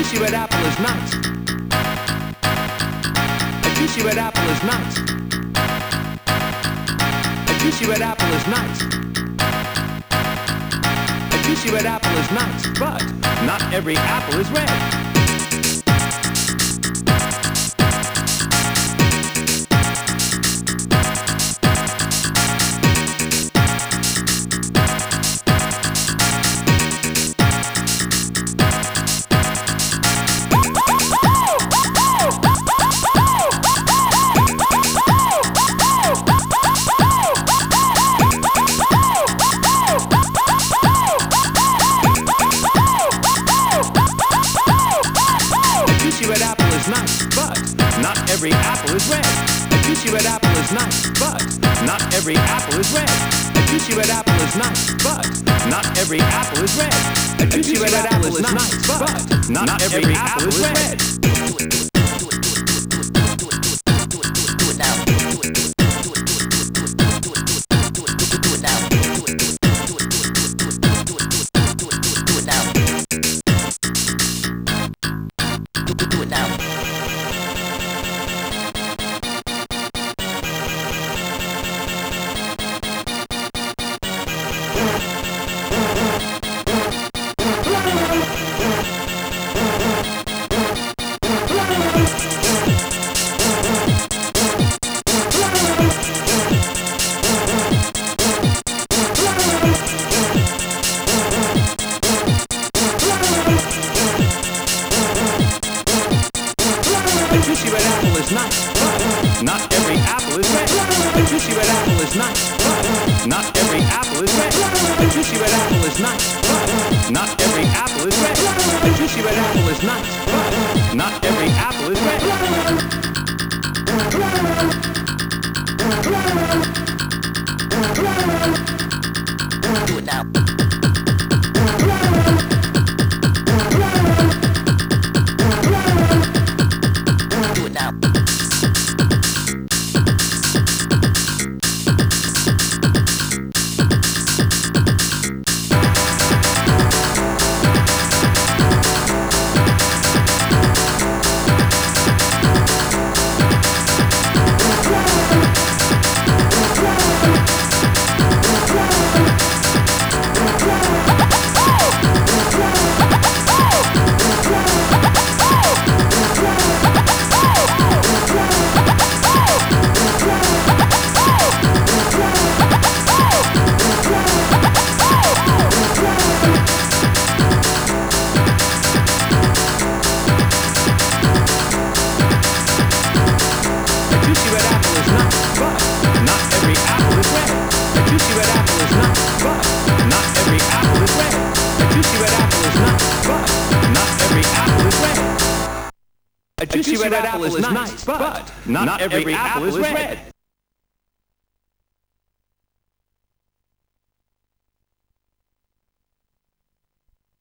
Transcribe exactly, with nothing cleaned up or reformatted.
juicy red apple is nice. A juicy red apple is nice. A juicy red apple is nice. A juicy red apple is nice, but not every apple is red. Every apple is red. A juicy red apple is nice, but not every apple is red. A juicy red apple is nice, but not every apple is red. A juicy red apple is nice, but not every apple is red. A juicy red apple is nice, but not every apple is red.